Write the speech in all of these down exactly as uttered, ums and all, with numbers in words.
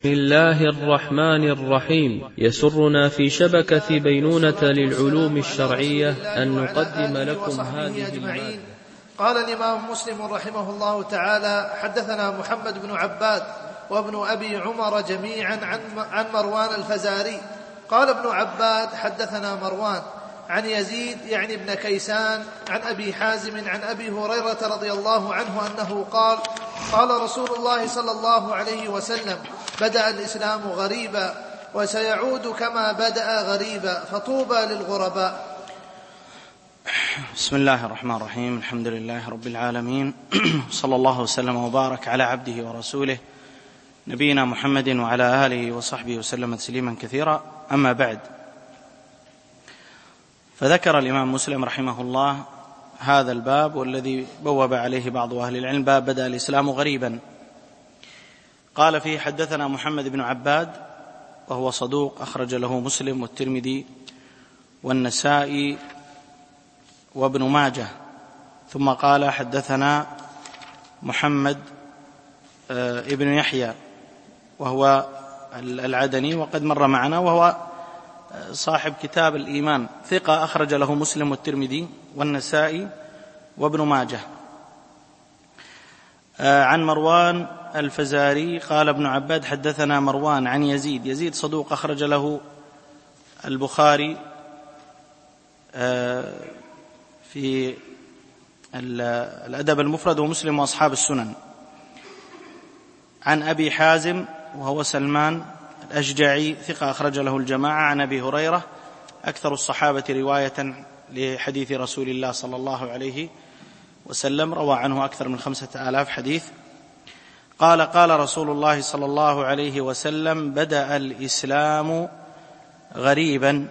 بسم الله الرحمن الرحيم. يسرنا في شبكة بينونة للعلوم الشرعية أن نقدم لكم هذه المادة. قال الإمام مسلم رحمه الله تعالى: حدثنا محمد بن عباد وابن أبي عمر جميعا عن مروان الفزاري. قال ابن عباد: حدثنا مروان عن يزيد يعني ابن كيسان عن أبي حازم عن أبي هريرة رضي الله عنه أنه قال: قال رسول الله صلى الله عليه وسلم: بدأ الإسلام غريبا وسيعود كما بدأ غريبا فطوبى للغرباء. بسم الله الرحمن الرحيم. الحمد لله رب العالمين، صلى الله وسلم وبارك على عبده ورسوله نبينا محمد وعلى آله وصحبه وسلم تسليما كثيرا. أما بعد، فذكر الإمام مسلم رحمه الله هذا الباب والذي بوب عليه بعض أهل العلم باب بدأ الإسلام غريبا. قال فيه: حدثنا محمد بن عباد وهو صدوق أخرج له مسلم والترمذي والنسائي وابن ماجه. ثم قال: حدثنا محمد ابن يحيى وهو العدني وقد مر معنا، وهو صاحب كتاب الإيمان، ثقة أخرج له مسلم والترمذي والنسائي وابن ماجه. عن مروان الفزاري قال ابن عباد: حدثنا مروان عن يزيد يزيد صدوق أخرج له البخاري في الأدب المفرد ومسلم وأصحاب السنن. عن أبي حازم وهو سلمان الأشجعي ثقة أخرج له الجماعة. عن أبي هريرة أكثر الصحابة رواية لحديث رسول الله صلى الله عليه وسلم، روى عنه أكثر من خمسة آلاف حديث. قال: قال رسول الله صلى الله عليه وسلم: بدأ الإسلام غريبا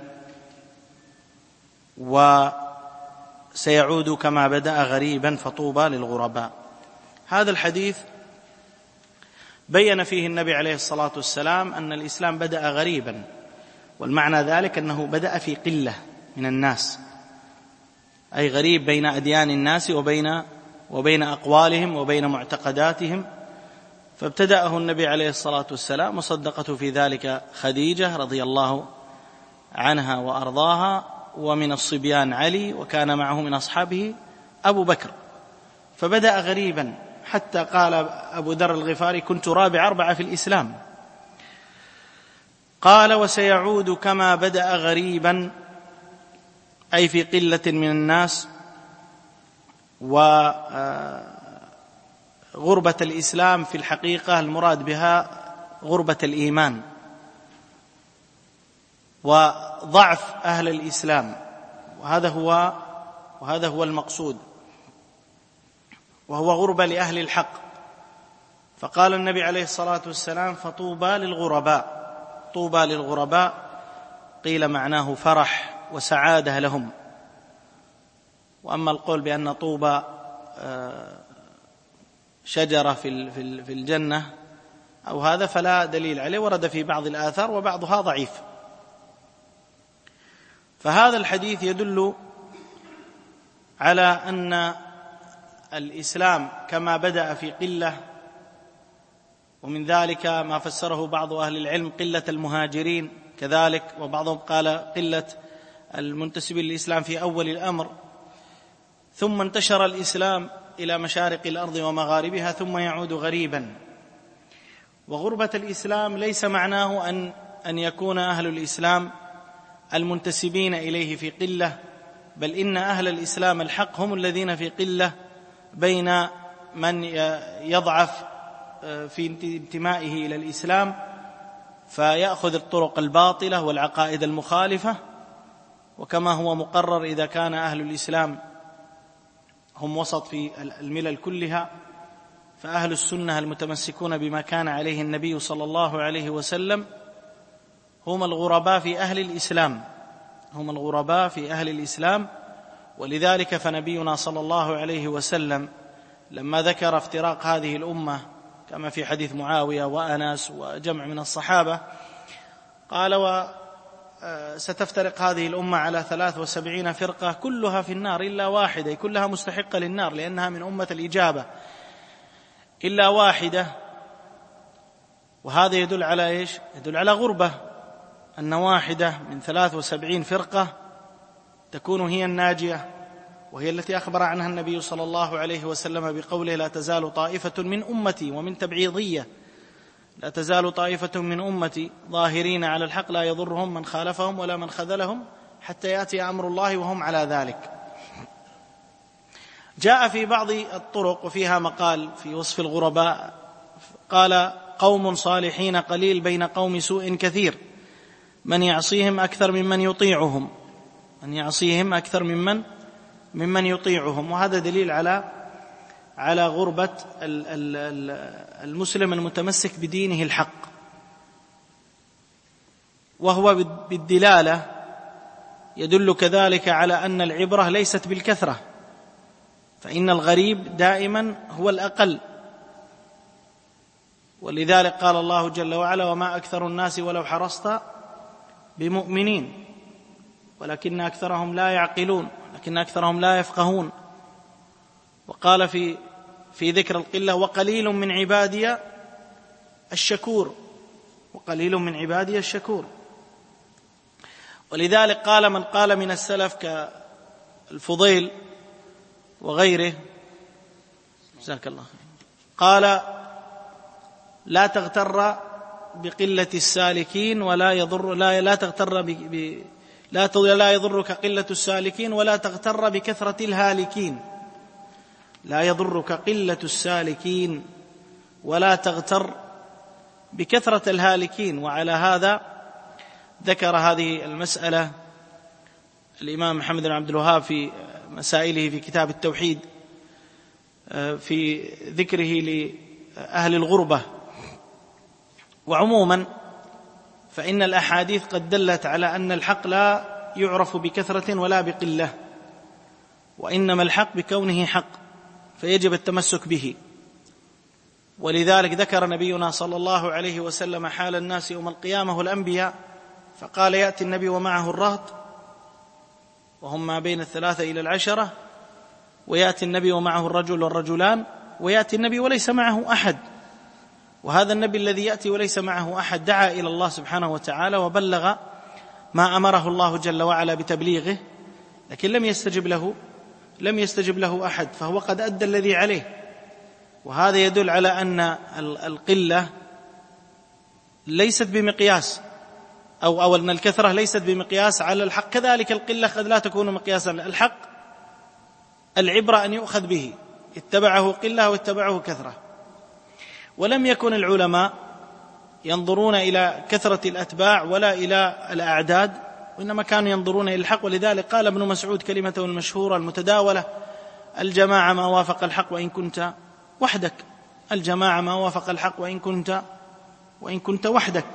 وسيعود كما بدأ غريبا فطوبى للغرباء. هذا الحديث بين فيه النبي عليه الصلاة والسلام أن الإسلام بدأ غريبا، والمعنى ذلك أنه بدأ في قلة من الناس، أي غريب بين أديان الناس وبين وبين أقوالهم وبين معتقداتهم. فابتدأه النبي عليه الصلاة والسلام، وصدقته في ذلك خديجة رضي الله عنها وأرضاها، ومن الصبيان علي، وكان معه من أصحابه أبو بكر. فبدأ غريبا حتى قال أبو ذر الغفاري: كنت رابع أربعة في الإسلام. قال: وسيعود كما بدأ غريبا، أي في قلة من الناس. وغربة الإسلام في الحقيقة المراد بها غربة الإيمان وضعف أهل الإسلام، وهذا هو وهذا هو المقصود، وهو غربة لأهل الحق. فقال النبي عليه الصلاة والسلام: فطوبى للغرباء. طوبى للغرباء قيل معناه فرح وسعادة لهم. وأما القول بأن طوبى شجرة في الجنة أو هذا فلا دليل عليه، ورد في بعض الآثار وبعضها ضعيف. فهذا الحديث يدل على أن الإسلام كما بدأ في قلة، ومن ذلك ما فسره بعض أهل العلم قلة المهاجرين كذلك، وبعضهم قال قلة المنتسبين للإسلام في أول الأمر، ثم انتشر الإسلام إلى مشارق الأرض ومغاربها ثم يعود غريبا. وغربة الإسلام ليس معناه أن أن يكون أهل الإسلام المنتسبين إليه في قلة، بل إن أهل الإسلام الحق هم الذين في قلة بين من يضعف في انتمائه إلى الإسلام فيأخذ الطرق الباطلة والعقائد المخالفة. وكما هو مقرر إذا كان أهل الإسلام هم وسط في الملل كلها، فأهل السنة المتمسكون بما كان عليه النبي صلى الله عليه وسلم هم الغرباء في أهل الإسلام هم الغرباء في أهل الإسلام. ولذلك فنبينا صلى الله عليه وسلم لما ذكر افتراق هذه الأمة كما في حديث معاوية وأنس وجمع من الصحابة، قال: وستفترق هذه الأمة على ثلاث وسبعين فرقة كلها في النار إلا واحدة، كلها مستحقة للنار لأنها من أمة الإجابة، إلا واحدة وهذا يدل على إيش؟ يدل على غربة، أن واحدة من ثلاث وسبعين فرقة تكون هي الناجية، وهي التي أخبر عنها النبي صلى الله عليه وسلم بقوله: لا تزال طائفة من أمتي، ومن تبعيضية: لا تزال طائفة من أمتي ظاهرين على الحق لا يضرهم من خالفهم ولا من خذلهم حتى يأتي أمر الله وهم على ذلك. جاء في بعض الطرق وفيها مقال في وصف الغرباء، قال: قوم صالحين قليل بين قوم سوء كثير، من يعصيهم أكثر ممن يطيعهم، من يعصيهم أكثر ممن ممن يطيعهم. وهذا دليل على على غربة المسلم المتمسك بدينه الحق، وهو بالدلالة يدل كذلك على أن العبرة ليست بالكثرة، فإن الغريب دائما هو الأقل. ولذلك قال الله جل وعلا: وما أكثر الناس ولو حرصت بمؤمنين ولكن أكثرهم لا يعقلون، لكن أكثرهم لا يفقهون. وقال في في ذكر القلة: وقليل من عبادي الشكور، وقليل من عبادي الشكور. ولذلك قال من قال من السلف كالفضيل وغيره، جزاك الله خير، قال: لا تغتر بقلة السالكين ولا يضر لا لا تغتر ب لا لا يضرك قلة السالكين ولا تغتر بكثرة الهالكين. لا يضرك قلة السالكين ولا تغتر بكثرة الهالكين. وعلى هذا ذكر هذه المسألة الإمام محمد بن عبد الوهاب في مسائله في كتاب التوحيد في ذكره لأهل الغربة. وعموما فإن الأحاديث قد دلت على أن الحق لا يعرف بكثرة ولا بقلة، وإنما الحق بكونه حق، فيجب التمسك به. ولذلك ذكر نبينا صلى الله عليه وسلم حال الناس يوم القيامة والأنبياء، فقال: يأتي النبي ومعه الرهط وهم ما بين الثلاثة إلى العشرة، ويأتي النبي ومعه الرجل والرجلان، ويأتي النبي وليس معه أحد. وهذا النبي الذي يأتي وليس معه أحد دعا إلى الله سبحانه وتعالى وبلغ ما أمره الله جل وعلا بتبليغه، لكن لم يستجب له لم يستجب له أحد، فهو قد أدى الذي عليه. وهذا يدل على أن القلة ليست بمقياس، أو أو أن الكثرة ليست بمقياس على الحق، كذلك القلة قد لا تكون مقياسا. الحق العبرة أن يؤخذ به، اتبعه قلة واتبعه كثرة. ولم يكن العلماء ينظرون إلى كثرة الأتباع ولا إلى الأعداد، وإنما كانوا ينظرون إلى الحق. ولذلك قال ابن مسعود كلمته المشهورة المتداولة: الجماعة ما وافق الحق وإن كنت وحدك. الجماعة ما وافق الحق وإن كنت وإن كنت وحدك.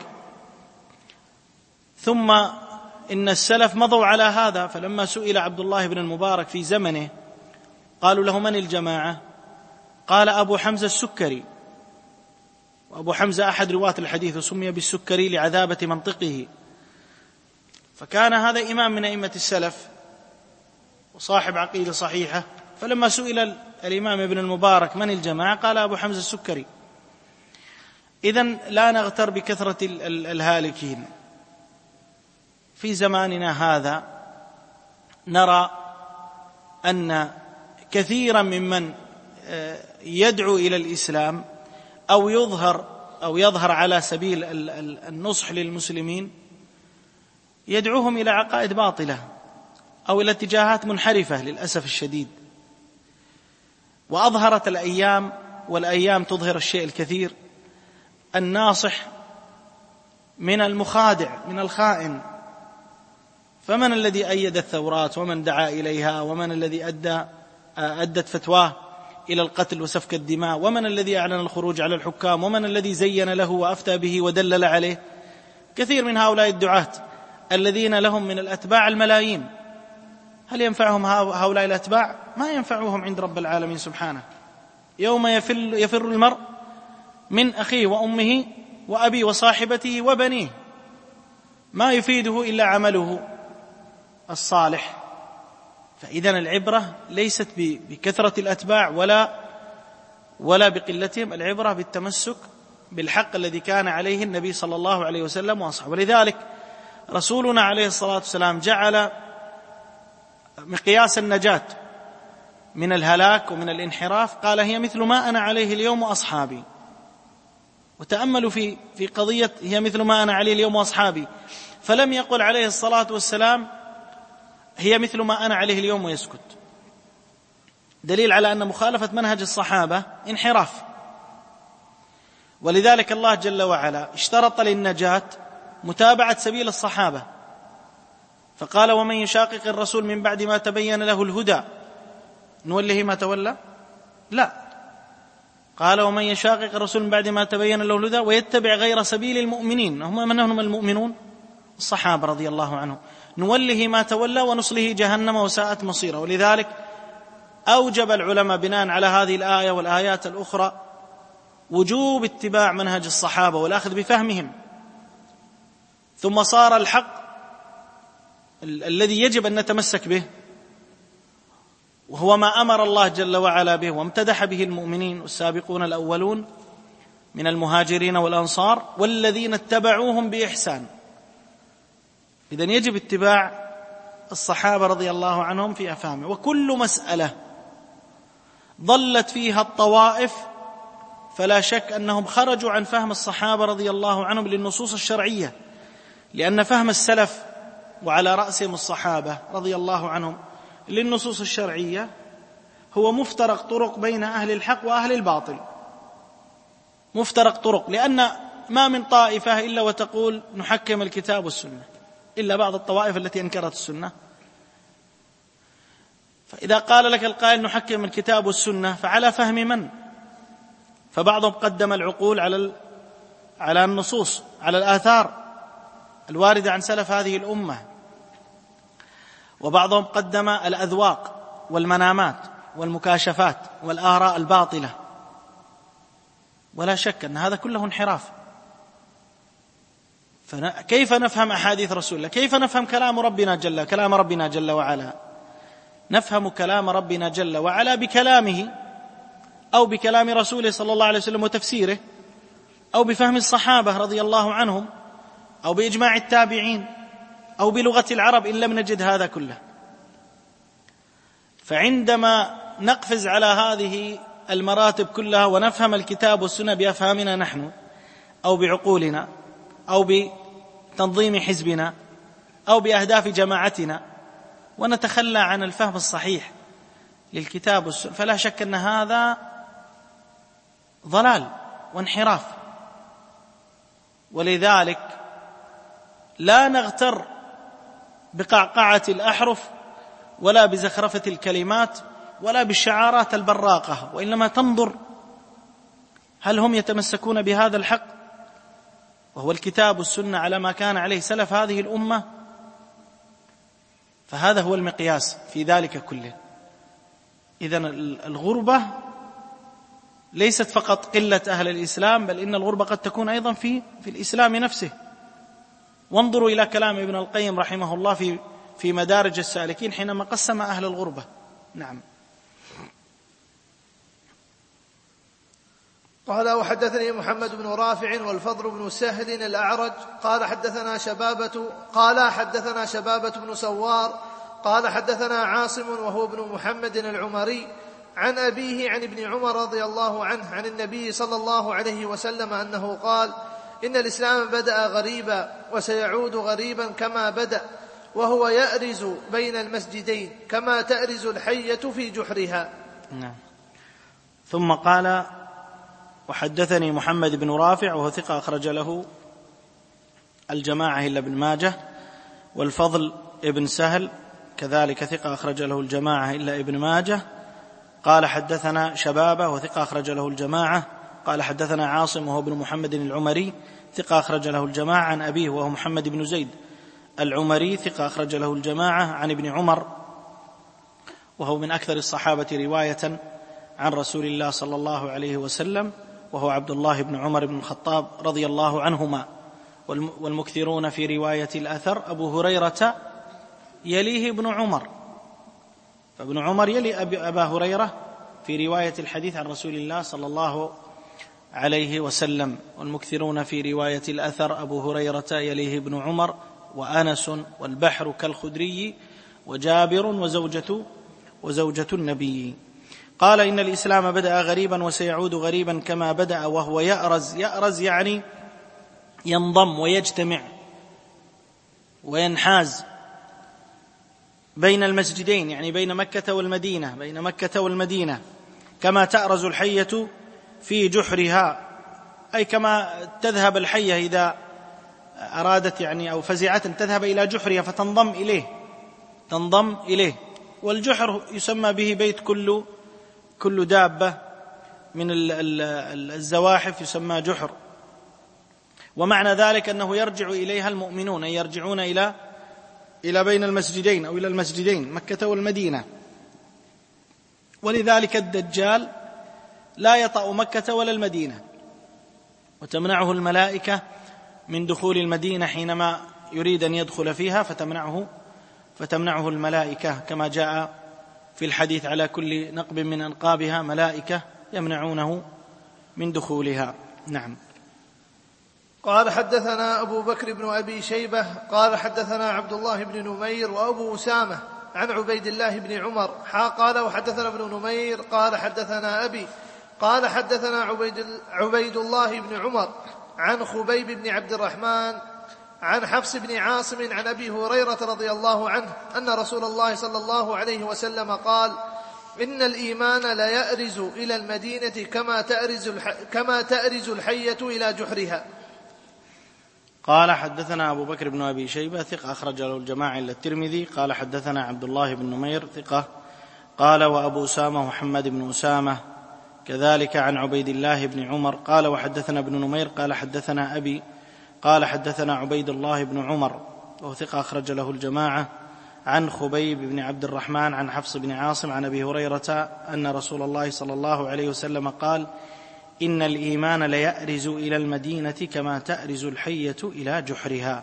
ثم إن السلف مضوا على هذا، فلما سئل عبد الله بن المبارك في زمنه قالوا له: من الجماعة؟ قال: أبو حمزة السكري. وأبو حمزة أحد رواة الحديث، وسمي بالسكري لعذابة منطقه، فكان هذا إمام من أئمة السلف وصاحب عقيدة صحيحة. فلما سئل الإمام ابن المبارك من الجماعة قال: أبو حمزة السكري. إذن لا نغتر بكثرة الهالكين. في زماننا هذا نرى أن كثيرا ممن يدعو إلى الإسلام أو يظهر أو يظهر على سبيل النصح للمسلمين يدعوهم إلى عقائد باطلة أو إلى اتجاهات منحرفة للأسف الشديد. وأظهرت الأيام والأيام تظهر الشيء الكثير، الناصح من المخادع من الخائن. فمن الذي أيد الثورات ومن دعا إليها، ومن الذي أدى أدت فتواه إلى القتل وسفك الدماء، ومن الذي أعلن الخروج على الحكام، ومن الذي زين له وأفتى به ودلل عليه. كثير من هؤلاء الدعاة الذين لهم من الأتباع الملايين، هل ينفعهم هؤلاء الأتباع؟ ما ينفعهم عند رب العالمين سبحانه. يوم يفر, يفر المرء من أخيه وأمه وأبيه وصاحبته وبنيه، ما يفيده إلا عمله الصالح. فإذن العبرة ليست بكثرة الأتباع ولا ولا بقلتهم، العبرة بالتمسك بالحق الذي كان عليه النبي صلى الله عليه وسلم وأصحابه. ولذلك رسولنا عليه الصلاة والسلام جعل مقياس النجاة من الهلاك ومن الانحراف، قال هي مثل ما أنا عليه اليوم وأصحابي. وتأملوا في في قضية هي مثل ما أنا عليه اليوم وأصحابي، فلم يقل عليه الصلاة والسلام هي مثل ما أنا عليه اليوم ويسكت، دليل على أن مخالفة منهج الصحابة انحراف. ولذلك الله جل وعلا اشترط للنجاة متابعة سبيل الصحابة، فقال ومن يشاقق الرسول من بعد ما تبين له الهدى نوله ما تولى، لا، قال ومن يشاقق الرسول من بعد ما تبين له الهدى ويتبع غير سبيل المؤمنين. هم من هم المؤمنون؟ الصحابة رضي الله عنهم. نوله ما تولى ونصله جهنم وساءت مصيره. ولذلك أوجب العلماء بناء على هذه الآية والآيات الأخرى وجوب اتباع منهج الصحابة والأخذ بفهمهم، ثم صار الحق ال- الذي يجب أن نتمسك به، وهو ما أمر الله جل وعلا به وامتدح به المؤمنين والسابقون الأولون من المهاجرين والأنصار والذين اتبعوهم بإحسان. إذن يجب اتباع الصحابة رضي الله عنهم في أفهامه. وكل مسألة ضلت فيها الطوائف فلا شك أنهم خرجوا عن فهم الصحابة رضي الله عنهم للنصوص الشرعية، لأن فهم السلف وعلى رأسهم الصحابة رضي الله عنهم للنصوص الشرعية هو مفترق طرق بين أهل الحق وأهل الباطل، مفترق طرق، لأن ما من طائفة إلا وتقول نحكم الكتاب والسنة، إلا بعض الطوائف التي أنكرت السنة. فإذا قال لك القائل نحكم الكتاب والسنة فعلى فهم من؟ فبعضهم قدم العقول على على النصوص، على الآثار الواردة عن سلف هذه الأمة، وبعضهم قدم الأذواق والمنامات والمكاشفات والآراء الباطلة. ولا شك أن هذا كله انحراف. فكيف نفهم أحاديث رسول الله؟ كيف نفهم كلام ربنا جل كلام ربنا جل وعلا؟ نفهم كلام ربنا جل وعلا بكلامه أو بكلام رسوله صلى الله عليه وسلم وتفسيره، أو بفهم الصحابة رضي الله عنهم، أو بإجماع التابعين، أو بلغة العرب إن لم نجد هذا كله. فعندما نقفز على هذه المراتب كلها ونفهم الكتاب والسنة بأفهامنا نحن أو بعقولنا أو بتنظيم حزبنا أو بأهداف جماعتنا، ونتخلى عن الفهم الصحيح للكتاب والسنة، فلا شك أن هذا ضلال وانحراف. ولذلك لا نغتر بقعقعة الأحرف ولا بزخرفة الكلمات ولا بالشعارات البراقة، وإنما تنظر هل هم يتمسكون بهذا الحق وهو الكتاب والسنة على ما كان عليه سلف هذه الأمة؟ فهذا هو المقياس في ذلك كله. إذن الغربة ليست فقط قلة أهل الإسلام، بل إن الغربة قد تكون أيضا في في الإسلام نفسه. وانظروا إلى كلام ابن القيم رحمه الله في في مدارج السالكين حينما قسم أهل الغربة. نعم. قال وحدثني محمد بن رافع والفضل بن سهل الأعرج قال حدثنا شبابة قال حدثنا شبابة بن سوار قال حدثنا عاصم وهو ابن محمد العمري عن أبيه عن ابن عمر رضي الله عنه عن النبي صلى الله عليه وسلم أنه قال إن الإسلام بدأ غريبا وسيعود غريبا كما بدأ، وهو يأرز بين المسجدين كما تأرز الحية في جحرها. نعم. ثم قال وحدثني محمد بن رافع وهو ثقة أخرج له الجماعة إلا ابن ماجه، والفضل ابن سهل كذلك ثقة أخرج له الجماعة إلا ابن ماجه. قال حدثنا شبابة وثقة أخرج له الجماعة. قال حدثنا عاصم وهو ابن محمد العمري ثقة أخرج له الجماعة عن أبيه وهو محمد بن زيد العمري ثقة أخرج له الجماعة عن ابن عمر وهو من أكثر الصحابة رواية عن رسول الله صلى الله عليه وسلم، وهو عبد الله بن عمر بن الخطاب رضي الله عنهما. والمكثرون في رواية الأثر أبو هريرة يليه ابن عمر، فابن عمر يلي أبا هريرة في رواية الحديث عن رسول الله صلى الله عليه وسلم. والمكثرون في رواية الأثر أبو هريرة يليه ابن عمر وأنس والبحر كالخدري وجابر وزوجة وزوجة النبي. قال إن الإسلام بدأ غريبا وسيعود غريبا كما بدأ وهو يأرز. يأرز يعني ينضم ويجتمع وينحاز بين المسجدين، يعني بين مكة والمدينة، بين مكة والمدينة، كما تأرز الحية في جحرها، أي كما تذهب الحية إذا أرادت يعني أو فزعت تذهب إلى جحرها فتنضم إليه تنضم إليه. والجحر يسمى به بيت كل كل دابة من الزواحف يسمى جحر. ومعنى ذلك أنه يرجع إليها المؤمنون، أي يرجعون إلى إلى بين المسجدين أو إلى المسجدين مكة والمدينة. ولذلك الدجال لا يطأ مكة ولا المدينة، وتمنعه الملائكة من دخول المدينة حينما يريد أن يدخل فيها، فتمنعه فتمنعه الملائكة كما جاء في الحديث: على كل نقب من أنقابها ملائكة يمنعونه من دخولها. نعم. قال حدثنا أبو بكر بن أبي شيبة قال حدثنا عبد الله بن نمير وأبو أسامة عن عبيد الله بن عمر قال وحدثنا ابن نمير قال حدثنا أبي قال حدثنا عبيد, عبيد الله بن عمر عن خبيب بن عبد الرحمن عن حفص بن عاصم عن أبي هريرة رضي الله عنه أن رسول الله صلى الله عليه وسلم قال: إن الإيمان ليأرز إلى المدينة كما تأرز, كما تأرز الحية إلى جحرها. قال حدثنا أبو بكر بن أبي شيبة ثقة أخرج له الجماعة إلا الترمذي. قال حدثنا عبد الله بن نمير ثقة. قال وأبو أسامة محمد بن أسامة كذلك عن عبيد الله بن عمر. قال وحدثنا ابن نمير قال حدثنا أبي قال حدثنا عبيد الله بن عمر وهو ثقة أخرج له الجماعة عن خبيب بن عبد الرحمن عن حفص بن عاصم عن أبي هريرة أن رسول الله صلى الله عليه وسلم قال: إن الإيمان ليأرز إلى المدينة كما تأرز الحية إلى جحرها،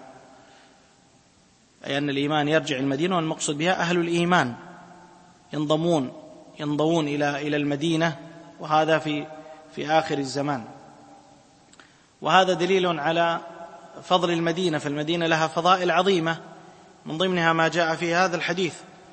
أي أن الإيمان يرجع المدينة، والمقصود بها أهل الإيمان ينضمون ينضمون إلى إلى المدينة، وهذا في في آخر الزمان. وهذا دليل على فضل المدينة، فالمدينة لها فضائل عظيمة، من ضمنها ما جاء في هذا الحديث.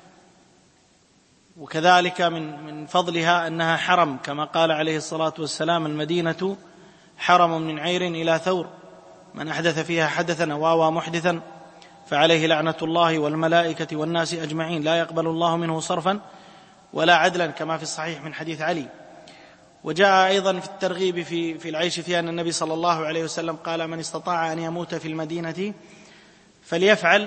وكذلك من من فضلها أنها حرم، كما قال عليه الصلاة والسلام: المدينة حرم من عير إلى ثور، من أحدث فيها حدثا أو آوى محدثا فعليه لعنة الله والملائكة والناس أجمعين، لا يقبل الله منه صرفا ولا عدلا، كما في الصحيح من حديث علي. وجاء أيضا في الترغيب في في العيش فيها أن النبي صلى الله عليه وسلم قال: من استطاع أن يموت في المدينة فليفعل،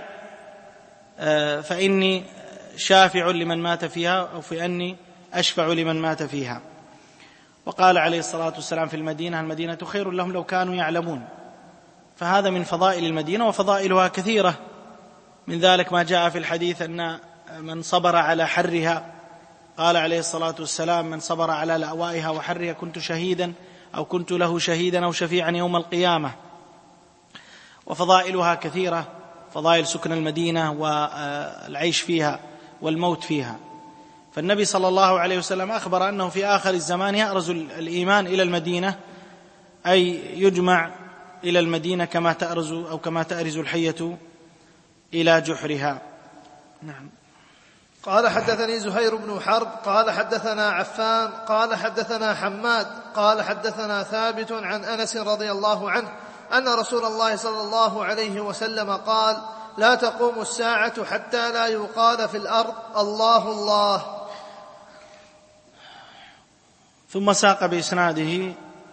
فإني شافع لمن مات فيها، أو فإني أشفع لمن مات فيها. وقال عليه الصلاة والسلام في المدينة: المدينة خير لهم لو كانوا يعلمون. فهذا من فضائل المدينة، وفضائلها كثيرة، من ذلك ما جاء في الحديث أن من صبر على حرها، قال عليه الصلاة والسلام: من صبر على لأوائها وحرها كنت شهيدا أو كنت له شهيدا أو شفيعا يوم القيامة. وفضائلها كثيرة، فضائل سكن المدينة والعيش فيها والموت فيها. فالنبي صلى الله عليه وسلم أخبر أنه في آخر الزمان يأرز الإيمان إلى المدينة، أي يجمع إلى المدينة كما تأرز أو كما تأرز الحية إلى جحرها. نعم. قال حدثني زهير بن حرب قال حدثنا عفان قال حدثنا حماد قال حدثنا ثابت عن أنس رضي الله عنه أن رسول الله صلى الله عليه وسلم قال: لا تقوم الساعة حتى لا يقال في الأرض الله الله. ثم ساق بإسناده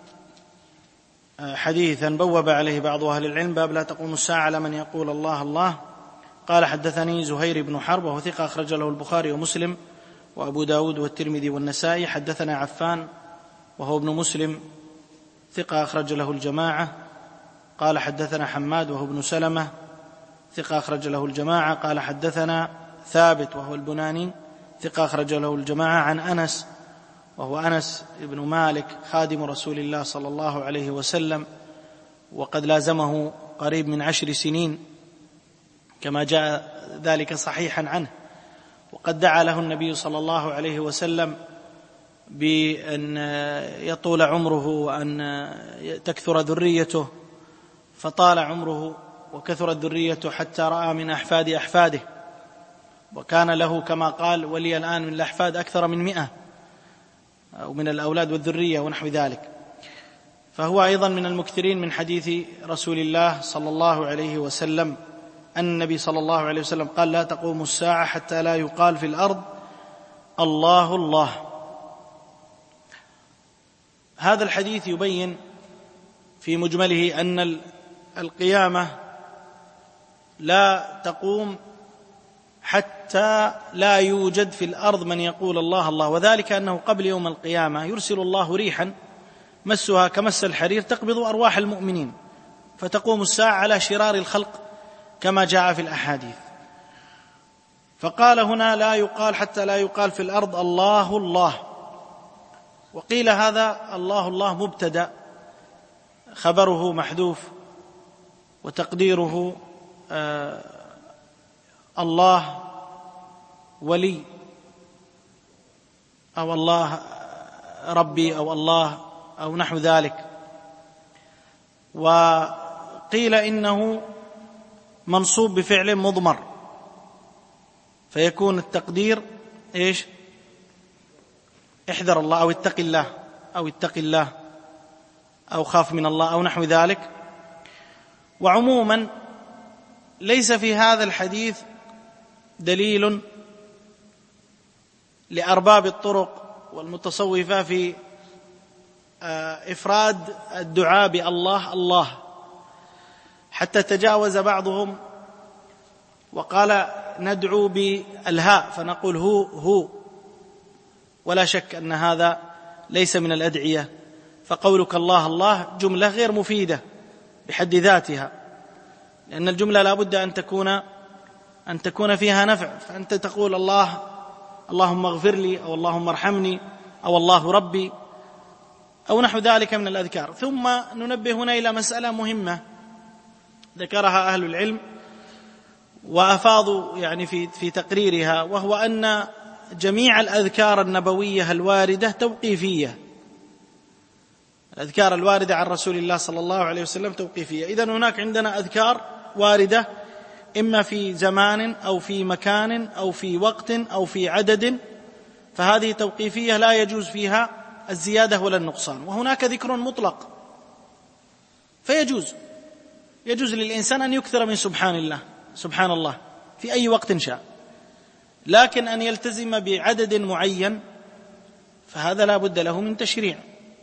حديثا بوب عليه بعض أهل العلم: باب لا تقوم الساعة على من يقول الله الله. قال حدثني زهير بن حرب وهو ثقة أخرج له البخاري ومسلم وأبو داود والترمذي والنسائي. حدثنا عفان وهو ابن مسلم ثقة أخرج له الجماعة. قال حدثنا حماد وهو ابن سلمة ثقة أخرج له الجماعة. قال حدثنا ثابت وهو البناني ثقة أخرج له الجماعة عن أنس وهو أنس بن مالك خادم رسول الله صلى الله عليه وسلم، وقد لازمه قريب من عشر سنين كما جاء ذلك صحيحا عنه. وقد دعا له النبي صلى الله عليه وسلم بأن يطول عمره وأن تكثر ذريته، فطال عمره وكثرت ذريته حتى رأى من أحفاد أحفاده، وكان له كما قال ولي الآن من الأحفاد أكثر من مئة أو من الأولاد والذرية ونحو ذلك. فهو أيضا من المكثرين من حديث رسول الله صلى الله عليه وسلم أن النبي صلى الله عليه وسلم قال: لا تقوم الساعة حتى لا يقال في الأرض الله الله. هذا الحديث يبين في مجمله أن القيامة لا تقوم حتى لا يوجد في الأرض من يقول الله الله، وذلك أنه قبل يوم القيامة يرسل الله ريحا مسها كمس الحرير تقبض أرواح المؤمنين، فتقوم الساعة على شرار الخلق كما جاء في الأحاديث. فقال هنا: لا يقال حتى لا يقال في الأرض الله الله. وقيل هذا الله الله مبتدأ خبره محذوف، وتقديره آه الله ولي، أو الله ربي، أو الله أو نحو ذلك. وقيل إنه منصوب بفعل مضمر، فيكون التقدير إيش؟ احذر الله، أو اتق الله، أو اتق الله، أو خاف من الله، أو نحو ذلك. وعموما ليس في هذا الحديث دليل لأرباب الطرق والمتصوفة في إفراد الدعاء بالله الله، حتى تجاوز بعضهم وقال: ندعو بالهاء فنقول هو هو، ولا شك أن هذا ليس من الأدعية، فقولك الله الله جملة غير مفيدة بحد ذاتها، لأن الجملة لا بد أن تكون أن تكون فيها نفع. فأنت تقول الله اللهم اغفر لي، أو اللهم ارحمني، أو الله ربي، أو نحو ذلك من الأذكار. ثم ننبه هنا إلى مسألة مهمة ذكرها أهل العلم وأفاضوا يعني في في تقريرها، وهو أن جميع الأذكار النبوية الواردة توقيفية. الأذكار الواردة عن رسول الله صلى الله عليه وسلم توقيفية. إذن هناك عندنا أذكار واردة إما في زمان أو في مكان أو في وقت أو في عدد، فهذه توقيفية لا يجوز فيها الزيادة ولا النقصان. وهناك ذكر مطلق، فيجوز يجوز للإنسان أن يكثر من سبحان الله سبحان الله في أي وقت شاء، لكن أن يلتزم بعدد معين فهذا لا بد له من تشريع.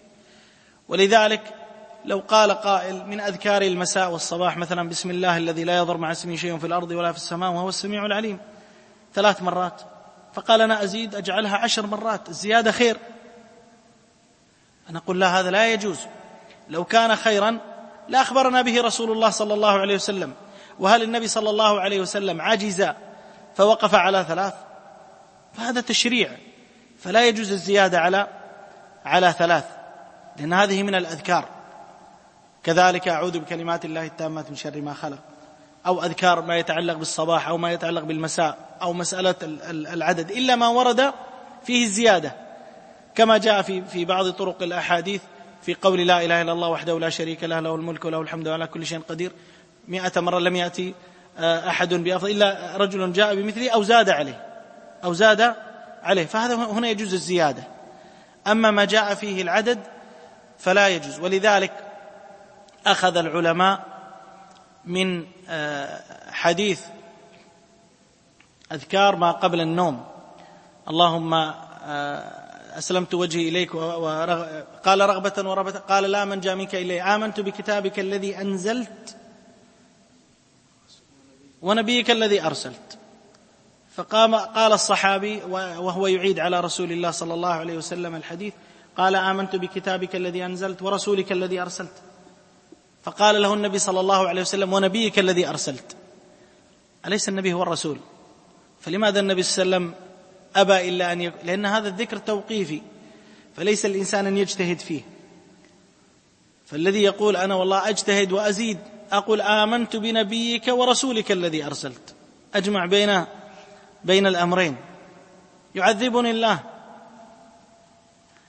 ولذلك لو قال قائل من أذكار المساء والصباح مثلا بسم الله الذي لا يضر مع اسمه شيء في الأرض ولا في السماء وهو السميع العليم ثلاث مرات، فقال أنا أزيد أجعلها عشر مرات، الزيادة خير، أنا أقول لا، هذا لا يجوز. لو كان خيرا لا أخبرنا به رسول الله صلى الله عليه وسلم. وهل النبي صلى الله عليه وسلم عجز فوقف على ثلاث؟ فهذا تشريع، فلا يجوز الزيادة على على ثلاث، لأن هذه من الأذكار. كذلك أعوذ بكلمات الله التامات من شر ما خلق، أو أذكار ما يتعلق بالصباح أو ما يتعلق بالمساء، أو مسألة العدد، إلا ما ورد فيه الزيادة، كما جاء في في بعض طرق الأحاديث في قول لا إله إلا الله وحده لا شريك له له الملك وله الحمد وعلى كل شيء قدير مئة مرة لم يأتي أحد بأفضل إلا رجل جاء بمثله أو زاد عليه أو زاد عليه، فهذا هنا يجوز الزيادة. أما ما جاء فيه العدد فلا يجوز. ولذلك أخذ العلماء من حديث أذكار ما قبل النوم، اللهم أسلمت وجهي إليك قال رغبة ورهبة، قال لا من جاء منك إلي، آمنت بكتابك الذي أنزلت ونبيك الذي أرسلت. فقام قال الصحابي وهو يعيد على رسول الله صلى الله عليه وسلم الحديث، قال آمنت بكتابك الذي أنزلت ورسولك الذي أرسلت. فقال له النبي صلى الله عليه وسلم ونبيك الذي أرسلت، أليس النبي هو الرسول؟ فلماذا النبي صلى الله عليه وسلم أبى إلا أن يك... لأن هذا الذكر توقيفي، فليس الإنسان أن يجتهد فيه. فالذي يقول أنا والله أجتهد وأزيد، أقول آمنت بنبيك ورسولك الذي أرسلت، أجمع بين بين الأمرين، يعذبني الله.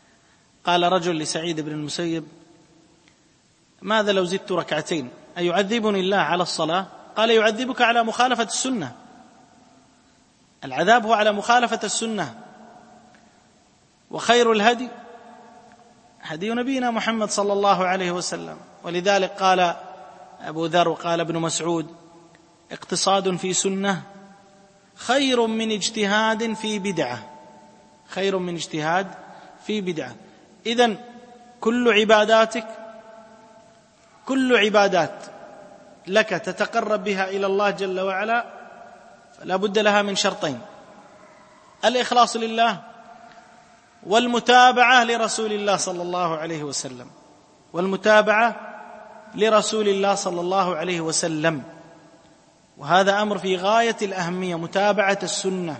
قال رجل لسعيد بن المسيب: ماذا لو زدت ركعتين أيعذبني الله على الصلاة؟ قال: يعذبك على مخالفة السنة، العذاب هو على مخالفة السنة، وخير الهدي هدي نبينا محمد صلى الله عليه وسلم. ولذلك قال أبو ذر وقال ابن مسعود: اقتصاد في سنة خير من اجتهاد في بدعة، خير من اجتهاد في بدعة. إذن كل عباداتك، كل عبادات لك تتقرب بها إلى الله جل وعلا فلا بد لها من شرطين: الإخلاص لله، والمتابعة لرسول الله صلى الله عليه وسلم، والمتابعة لرسول الله صلى الله عليه وسلم. وهذا أمر في غاية الأهمية، متابعة السنة.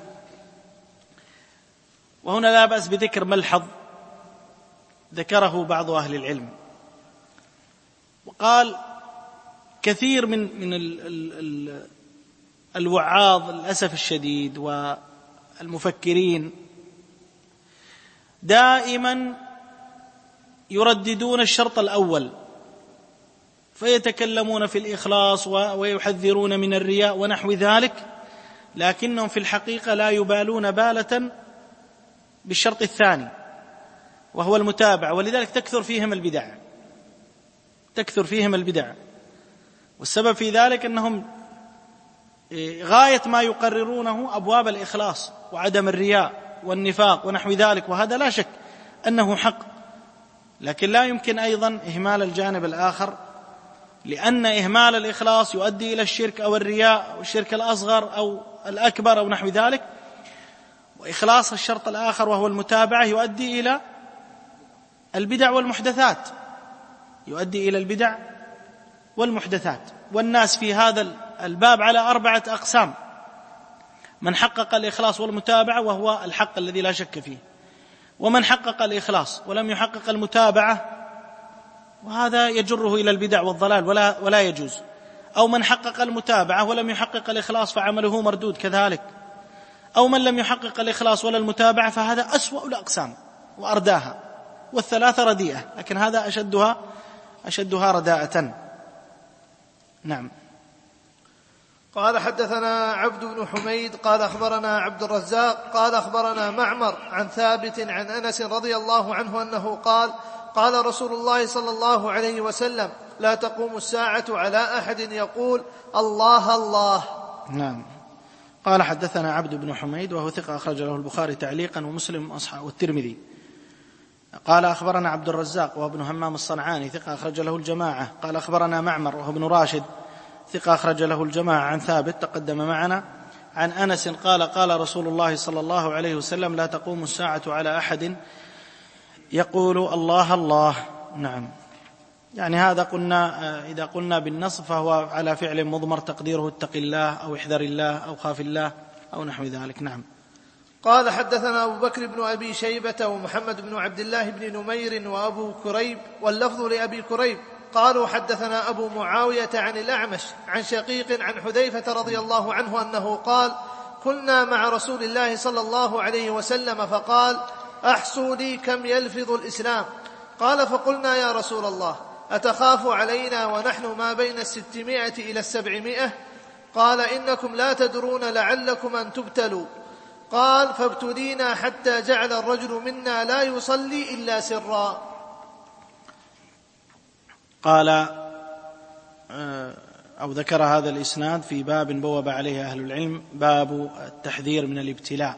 وهنا لا بأس بذكر ملحظ ذكره بعض أهل العلم، وقال: كثير من من ال ال ال الوعاظ للأسف الشديد والمفكرين دائما يرددون الشرط الأول، فيتكلمون في الإخلاص ويحذرون من الرياء ونحو ذلك، لكنهم في الحقيقة لا يبالون بالة بالشرط الثاني وهو المتابعة. ولذلك تكثر فيهم البدع، تكثر فيهم البدع. والسبب في ذلك أنهم غاية ما يقررونه أبواب الإخلاص وعدم الرياء والنفاق ونحو ذلك، وهذا لا شك أنه حق، لكن لا يمكن أيضا إهمال الجانب الآخر، لأن إهمال الإخلاص يؤدي إلى الشرك أو الرياء أو الشرك الأصغر أو الأكبر أو نحو ذلك، وإخلاص الشرط الآخر وهو المتابعة يؤدي إلى البدع والمحدثات، يؤدي إلى البدع والمحدثات. والناس في هذا الباب على أربعة أقسام: من حقق الإخلاص والمتابعة وهو الحق الذي لا شك فيه، ومن حقق الإخلاص ولم يحقق المتابعة وهذا يجره إلى البدع والضلال ولا, ولا يجوز، أو من حقق المتابعة ولم يحقق الإخلاص فعمله مردود كذلك، أو من لم يحقق الإخلاص ولا المتابعة فهذا أسوأ الأقسام وأرداها، والثلاثة رديئة، لكن هذا أشدها أشدها رداءة. نعم. قال: حدثنا عبد بن حميد قال أخبرنا عبد الرزاق قال أخبرنا معمر عن ثابت عن أنس رضي الله عنه أنه قال: قال رسول الله صلى الله عليه وسلم: لا تقوم الساعة على أحد يقول الله الله. نعم. قال: حدثنا عبد بن حميد وهو ثقة أخرج له البخاري تعليقا ومسلم والترمذي. قال: أخبرنا عبد الرزاق وهو ابن همام الصنعاني ثقة أخرج له الجماعة. قال: أخبرنا معمر وهو ابن راشد ثقة أخرج له الجماعة عن ثابت تقدم معنا عن أنس قال: قال رسول الله صلى الله عليه وسلم: لا تقوم الساعة على أحد يقول الله الله. نعم. يعني هذا قلنا إذا قلنا بالنص فهو على فعل مضمر تقديره اتق الله أو احذر الله أو خاف الله أو نحو ذلك. نعم. قال: حدثنا أبو بكر بن أبي شيبة ومحمد بن عبد الله بن نمير وأبو كريب، واللفظ لأبي كريب، قالوا: حدثنا أبو معاوية عن الأعمش عن شقيق عن حذيفة رضي الله عنه أنه قال: كنا مع رسول الله صلى الله عليه وسلم فقال: أحصوا لي كم يلفظ الإسلام. قال: فقلنا: يا رسول الله، أتخاف علينا ونحن ما بين الستمائة إلى السبعمائة؟ قال: إنكم لا تدرون لعلكم أن تبتلوا. قال: فابتلينا حتى جعل الرجل منا لا يصلي إلا سرا. قال أو ذكر هذا الإسناد في باب بوب عليه أهل العلم، باب التحذير من الابتلاء.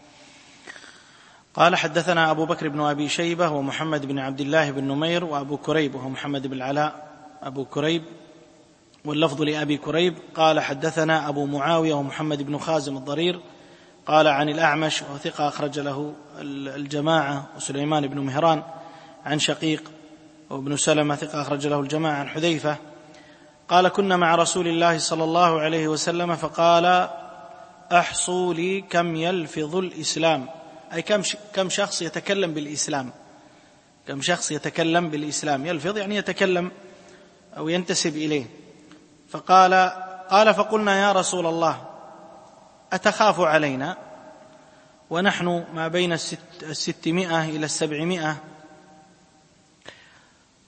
قال: حدثنا أبو بكر بن أبي شيبة ومحمد بن عبد الله بن نمير وأبو كريب وهو محمد بن العلاء أبو كريب، واللفظ لأبي كريب. قال: حدثنا أبو معاوية ومحمد بن خازم الضرير قال عن الأعمش وهو ثقة أخرج له الجماعة وسليمان بن مهران عن شقيق وابن سلمة ثقة أخرج له الجماعة عن حذيفة قال: كنا مع رسول الله صلى الله عليه وسلم فقال: أحصوا لي كم يلفظ الإسلام، أي كم كم شخص يتكلم بالإسلام، كم شخص يتكلم بالإسلام، يلفظ يعني يتكلم أو ينتسب إليه. فقال قال فقلنا: يا رسول الله، أتخاف علينا ونحن ما بين الستمائة إلى السبعمائة؟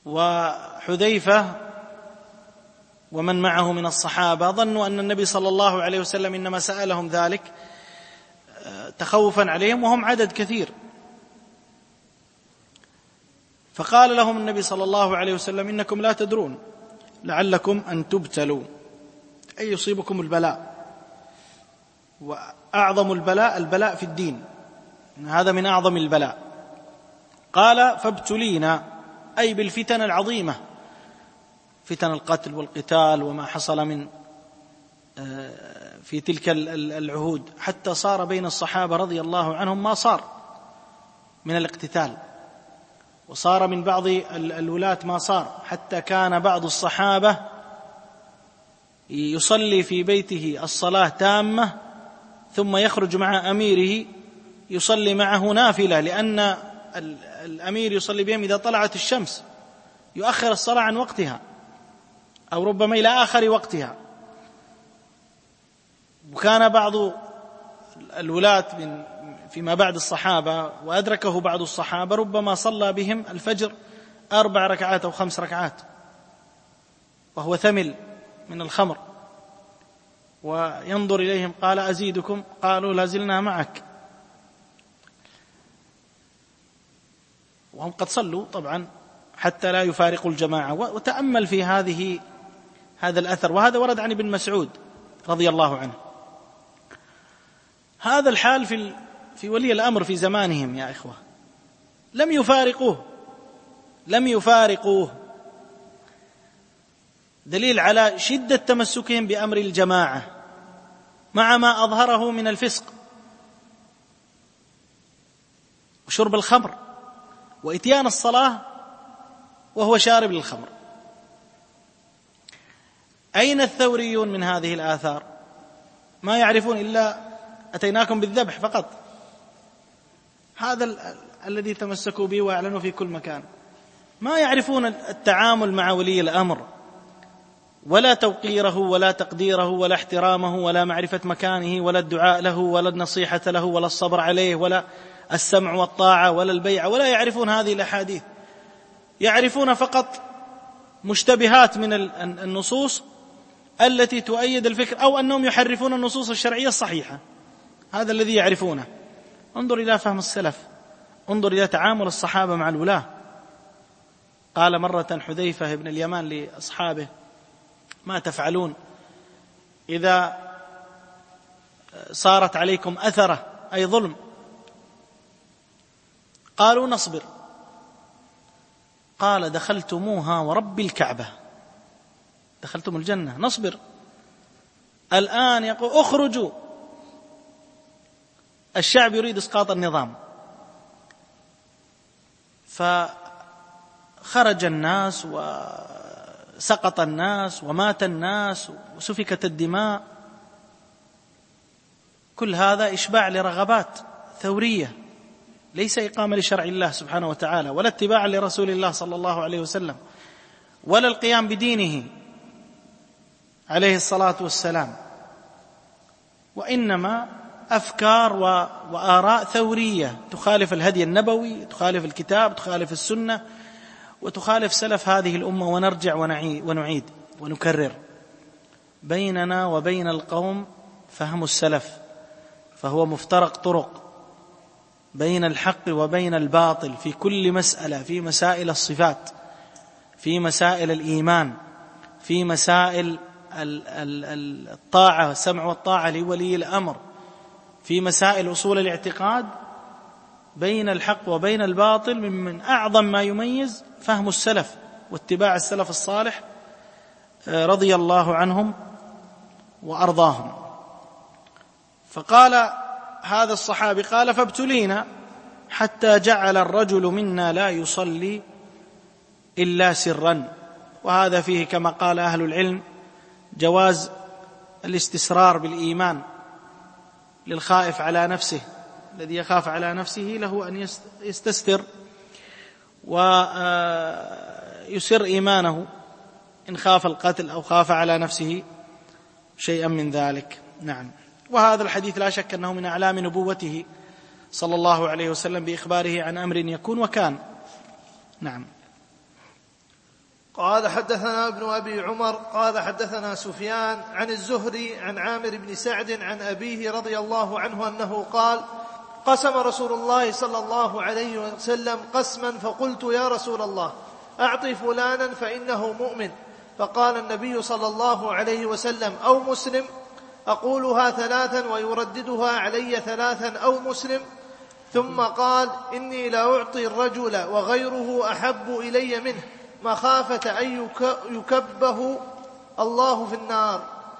وحذيفة ومن معه من الصحابة ظنوا أن النبي صلى الله عليه وسلم إنما سألهم ذلك تخوفا عليهم وهم عدد كثير، فقال لهم النبي صلى الله عليه وسلم: إنكم لا تدرون لعلكم أن تبتلوا، أي يصيبكم البلاء، وأعظم البلاء البلاء في الدين، هذا من أعظم البلاء. قال: فابتلينا، أي بالفتن العظيمة، فتن القتل والقتال وما حصل من في تلك العهود، حتى صار بين الصحابة رضي الله عنهم ما صار من الاقتتال، وصار من بعض الولاة ما صار، حتى كان بعض الصحابة يصلي في بيته الصلاة تامة ثم يخرج مع أميره يصلي معه نافلة، لأن الأمير يصلي بهم إذا طلعت الشمس، يؤخر الصلاة عن وقتها أو ربما إلى آخر وقتها. وكان بعض الولاة من فيما بعد الصحابة وأدركه بعض الصحابة ربما صلى بهم الفجر أربع ركعات أو خمس ركعات وهو ثمل من الخمر، وينظر إليهم قال: أزيدكم؟ قالوا: لازلنا معك. وهم قد صلوا طبعا حتى لا يفارقوا الجماعة. وتأمل في هذه هذا الأثر، وهذا ورد عن ابن مسعود رضي الله عنه. هذا الحال في في ولي الأمر في زمانهم يا إخوة، لم يفارقوه لم يفارقوه دليل على شدة تمسكهم بأمر الجماعة مع ما أظهره من الفسق وشرب الخمر وإتيان الصلاة وهو شارب للخمر. أين الثوريون من هذه الآثار؟ ما يعرفون إلا أتيناكم بالذبح فقط، هذا ال- الذي تمسكوا به وأعلنوا في كل مكان. ما يعرفون التعامل مع ولي الأمر، ولا توقيره ولا تقديره ولا احترامه ولا معرفة مكانه ولا الدعاء له ولا النصيحة له ولا الصبر عليه ولا السمع والطاعة ولا البيع، ولا يعرفون هذه الأحاديث. يعرفون فقط مشتبهات من النصوص التي تؤيد الفكر، أو أنهم يحرفون النصوص الشرعية الصحيحة، هذا الذي يعرفونه. انظر إلى فهم السلف، انظر إلى تعامل الصحابة مع الولاة. قال مرة حذيفة بن اليمان لأصحابه: ما تفعلون إذا صارت عليكم أثرة أي ظلم؟ قالوا: نصبر. قال: دخلتموها ورب الكعبة، دخلتم الجنة، نصبر. الآن يقول: اخرجوا، الشعب يريد إسقاط النظام. فخرج الناس وسقط الناس ومات الناس وسفكت الدماء، كل هذا إشباع لرغبات ثورية، ليس إقامة لشرع الله سبحانه وتعالى، ولا اتباع لرسول الله صلى الله عليه وسلم، ولا القيام بدينه عليه الصلاة والسلام، وإنما أفكار وآراء ثورية تخالف الهدي النبوي، تخالف الكتاب، تخالف السنة، وتخالف سلف هذه الأمة. ونرجع ونعيد ونكرر: بيننا وبين القوم فهم السلف، فهو مفترق طرق بين الحق وبين الباطل في كل مسألة، في مسائل الصفات، في مسائل الإيمان، في مسائل الطاعة، السمع والطاعة لولي الأمر، في مسائل أصول الاعتقاد. بين الحق وبين الباطل من أعظم ما يميز فهم السلف واتباع السلف الصالح رضي الله عنهم وأرضاهم. فقال هذا الصحابي، قال: فابتلينا حتى جعل الرجل منا لا يصلي إلا سرا. وهذا فيه كما قال أهل العلم جواز الاستسرار بالإيمان للخائف على نفسه، الذي يخاف على نفسه له أن يستستر ويسر إيمانه إن خاف القتل أو خاف على نفسه شيئا من ذلك. نعم. وهذا الحديث لا شك أنه من أعلام نبوته صلى الله عليه وسلم بإخباره عن أمر يكون وكان. نعم. قال حدثنا ابن أبي عمر قال حدثنا سفيان عن الزهري عن عامر بن سعد عن أبيه رضي الله عنه أنه قال قسم رسول الله صلى الله عليه وسلم قسما فقلت يا رسول الله أعطي فلانا فإنه مؤمن، فقال النبي صلى الله عليه وسلم أو مسلم، أقولها ثلاثا ويرددها علي ثلاثا أو مسلم، ثم قال إني لأعطي الرجل وغيره أحب إلي منه مخافة أن يكبه الله في النار.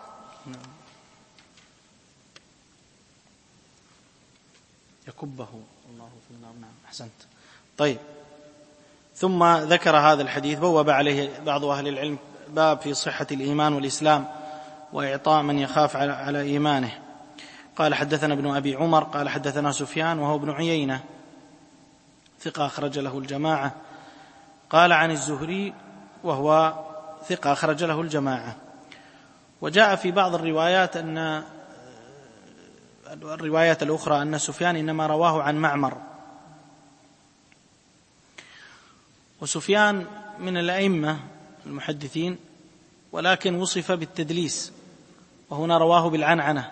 يكبه الله في النار. نعم أحسنت. طيب، ثم ذكر هذا الحديث، بوب عليه بعض أهل العلم باب في صحة الإيمان والإسلام وإعطاء من يخاف على إيمانه. قال حدثنا ابن أبي عمر قال حدثنا سفيان وهو ابن عيينة ثقة أخرج له الجماعة، قال عن الزهري وهو ثقة أخرج له الجماعة. وجاء في بعض الروايات أن الروايات الأخرى أن سفيان إنما رواه عن معمر، وسفيان من الأئمة المحدثين ولكن وصف بالتدليس، وهنا رواه بالعنعنة،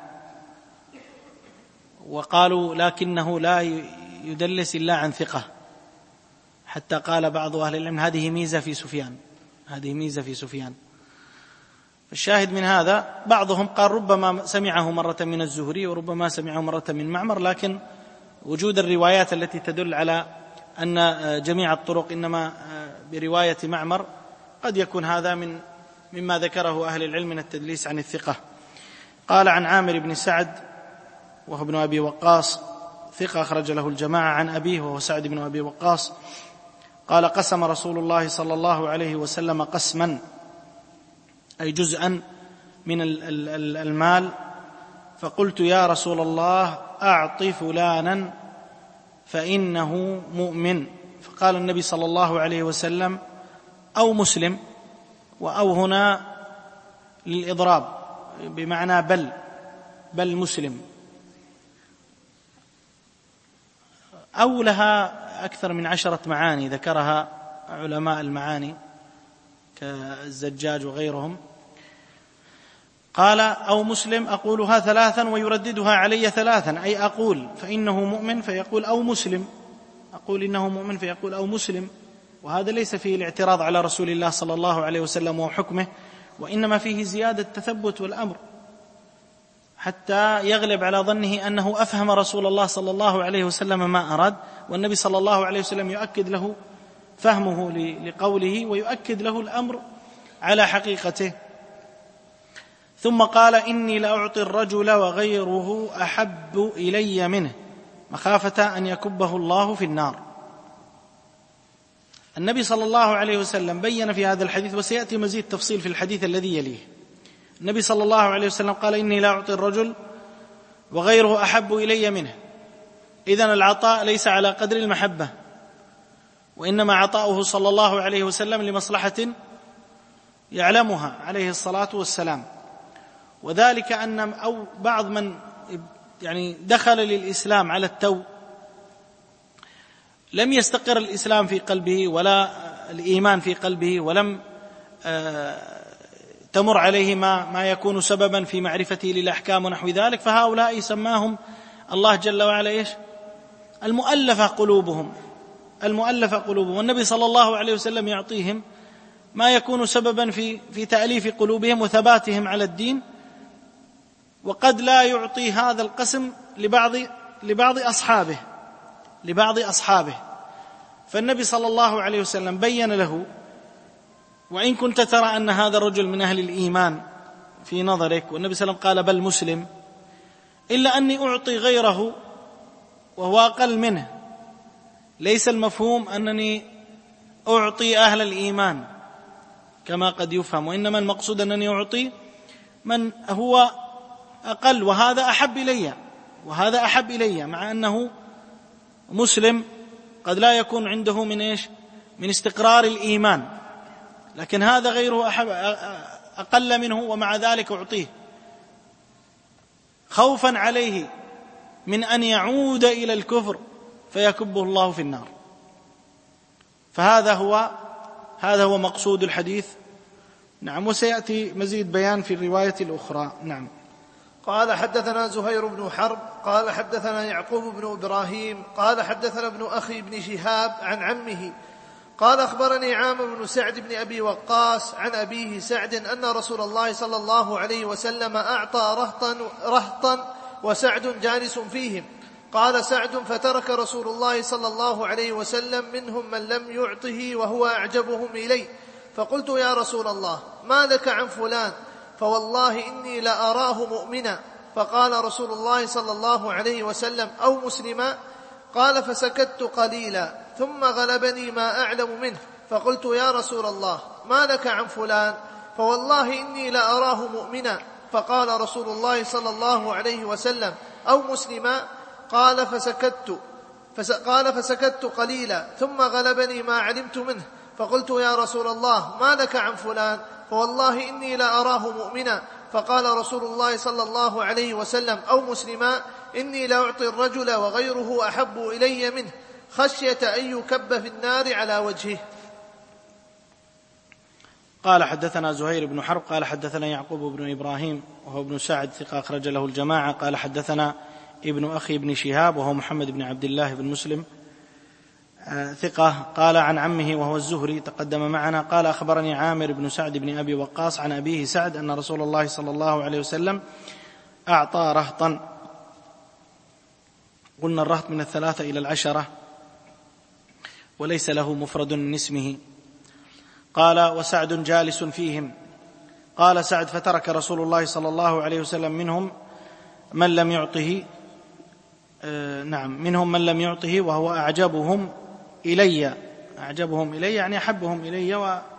وقالوا لكنه لا يدلس إلا عن ثقة، حتى قال بعض أهل العلم هذه ميزة في سفيان، هذه ميزة في سفيان. الشاهد من هذا بعضهم قال ربما سمعه مرة من الزهري وربما سمعه مرة من معمر، لكن وجود الروايات التي تدل على أن جميع الطرق إنما برواية معمر قد يكون هذا من مما ذكره أهل العلم من التدليس عن الثقة. قال عن عامر بن سعد وهو ابن أبي وقاص ثقة أخرج له الجماعة عن أبيه وهو سعد بن أبي وقاص قال قسم رسول الله صلى الله عليه وسلم قسما، أي جزءا من المال، فقلت يا رسول الله أعط فلانا فإنه مؤمن، فقال النبي صلى الله عليه وسلم أو مسلم، وأو هنا للإضراب بمعنى بل بل مسلم، أو لها أكثر من عشرة معاني ذكرها علماء المعاني كالزجاج وغيرهم. قال أو مسلم أقولها ثلاثا ويرددها علي ثلاثا، أي أقول فإنه مؤمن فيقول أو مسلم، أقول إنه مؤمن فيقول أو مسلم، وهذا ليس فيه الاعتراض على رسول الله صلى الله عليه وسلم وحكمه، وإنما فيه زيادة التثبت والأمر حتى يغلب على ظنه أنه أفهم رسول الله صلى الله عليه وسلم ما أراد، والنبي صلى الله عليه وسلم يؤكد له فهمه لقوله ويؤكد له الأمر على حقيقته. ثم قال إني لأعطي الرجل وغيره أحب إلي منه مخافة أن يكبه الله في النار. النبي صلى الله عليه وسلم بين في هذا الحديث، وسيأتي مزيد تفصيل في الحديث الذي يليه، النبي صلى الله عليه وسلم قال إني لا أعطي الرجل وغيره أحب إلي منه، إذن العطاء ليس على قدر المحبة، وإنما عطاؤه صلى الله عليه وسلم لمصلحة يعلمها عليه الصلاة والسلام. وذلك أن أو بعض من يعني دخل للإسلام على التو لم يستقر الإسلام في قلبه ولا الإيمان في قلبه، ولم تمر عليه ما, ما يكون سببا في معرفته للأحكام ونحو ذلك، فهؤلاء سماهم الله جل وعلا إيش؟ المؤلفة قلوبهم، المؤلفة قلوبهم، والنبي صلى الله عليه وسلم يعطيهم ما يكون سببا في, في تأليف قلوبهم وثباتهم على الدين، وقد لا يعطي هذا القسم لبعض لبعض أصحابه لبعض أصحابه فالنبي صلى الله عليه وسلم بين له: وإن كنت ترى أن هذا الرجل من أهل الإيمان في نظرك، والنبي صلى الله عليه وسلم قال بل مسلم، إلا أني أعطي غيره وهو أقل منه. ليس المفهوم أنني أعطي أهل الإيمان كما قد يفهم، وإنما المقصود أنني أعطي من هو أقل، وهذا أحب إلي وهذا أحب إلي مع أنه مسلم قد لا يكون عنده من إيش؟ من استقرار الإيمان، لكن هذا غيره أحب أقل منه، ومع ذلك أعطيه خوفا عليه من أن يعود إلى الكفر فيكبه الله في النار. فهذا هو هذا هو مقصود الحديث. نعم. وسيأتي مزيد بيان في الرواية الأخرى. نعم. قال حدثنا زهير بن حرب قال حدثنا يعقوب بن إبراهيم قال حدثنا ابن أخي بن شهاب عن عمه قال أخبرني عامر بن سعد بن أبي وقاص عن أبيه سعد أن رسول الله صلى الله عليه وسلم أعطى رهطا, رهطا وسعد جالس فيهم. قال سعد: فترك رسول الله صلى الله عليه وسلم منهم من لم يعطه وهو أعجبهم إليه، فقلت: يا رسول الله، ما لك عن فلان؟ فوالله إني لأراه مؤمنا. فقال رسول الله صلى الله عليه وسلم: أو مسلما؟ قال: فسكت قليلا ثم غلبني ما أعلم منه، فقلت: يا رسول الله، ما لك عن فلان؟ فوالله إني لأراه مؤمنا. فقال رسول الله صلى الله عليه وسلم: أو مسلما؟ قال فسكت فس قال فسكت قليلا ثم غلبني ما علمت منه، فقلت: يا رسول الله، ما لك عن فلان؟ فوالله إني لأراه مؤمنا. فقال رسول الله صلى الله عليه وسلم: أو مسلما؟ إني لأعطي الرجل وغيره أحب إلي منه، خشية أن يكب في النار على وجهه. قال حدثنا زهير بن حرب قال حدثنا يعقوب بن إبراهيم وهو ابن سعد ثقة أخرج له الجماعة. قال حدثنا ابن أخي بن شهاب وهو محمد بن عبد الله بن مسلم ثقة. قال عن عمه وهو الزهري تقدم معنا. قال أخبرني عامر بن سعد بن أبي وقاص عن أبيه سعد أن رسول الله صلى الله عليه وسلم أعطى رهطا. قلنا الرهط من الثلاثة إلى العشرة وليس له مفرد من اسمه. قال: وسعد جالس فيهم. قال سعد: فترك رسول الله صلى الله عليه وسلم منهم من لم يعطه آه نعم منهم من لم يعطه وهو أعجبهم إلي. أعجبهم إلي يعني أحبهم إلي